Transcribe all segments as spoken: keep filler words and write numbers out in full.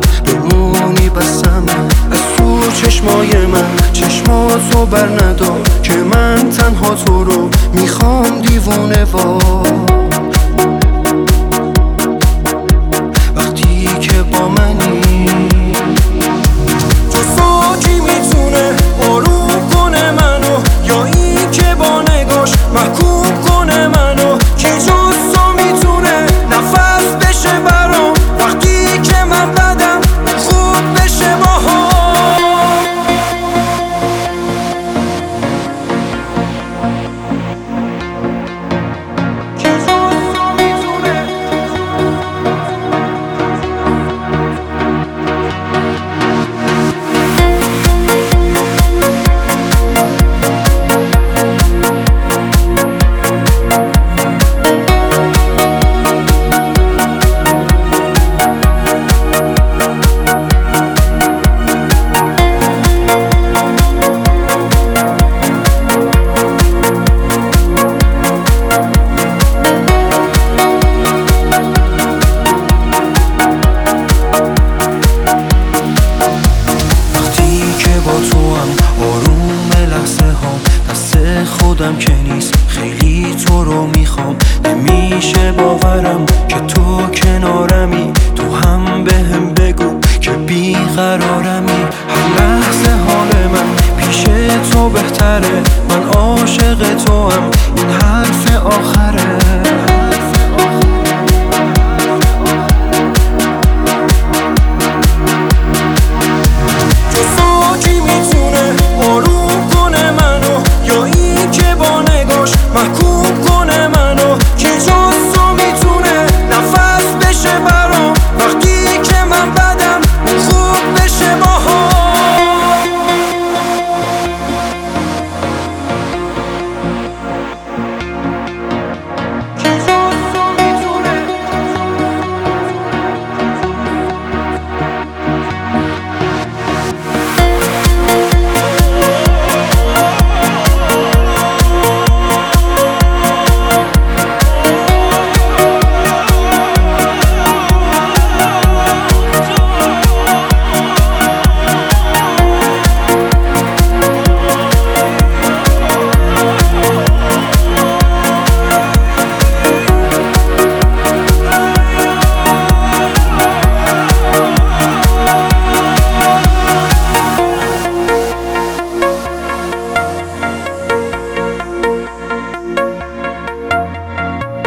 بمونی بسم از تو چشمای من. چشماتو بر ندار که من تنها تو رو میخوام دیوونه وار. وقتی که با منی تو ساکی میتونه آروم کنه منو، یا این که با نگاش محکوم کنه منو. کی جز تو میتونه نفس بشه برام وقتی که من بدم خوب بشه باها. خودم که نیست خیلی تو رو میخوام. نمیشه باورم که تو کنارمی. تو هم بهم بگو که بیقرارمی. هر لحظه حال من پیش تو بهتره. من عاشق تو هم این حرف آخره. محکوم کنه منو. کی جز تو میتونه نفس بشه برام وقتی که من بدم خوب بشه باها. کی جز تو میتونه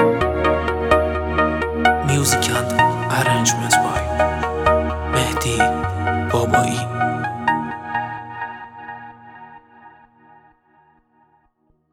Music and arrangements by Mehdi.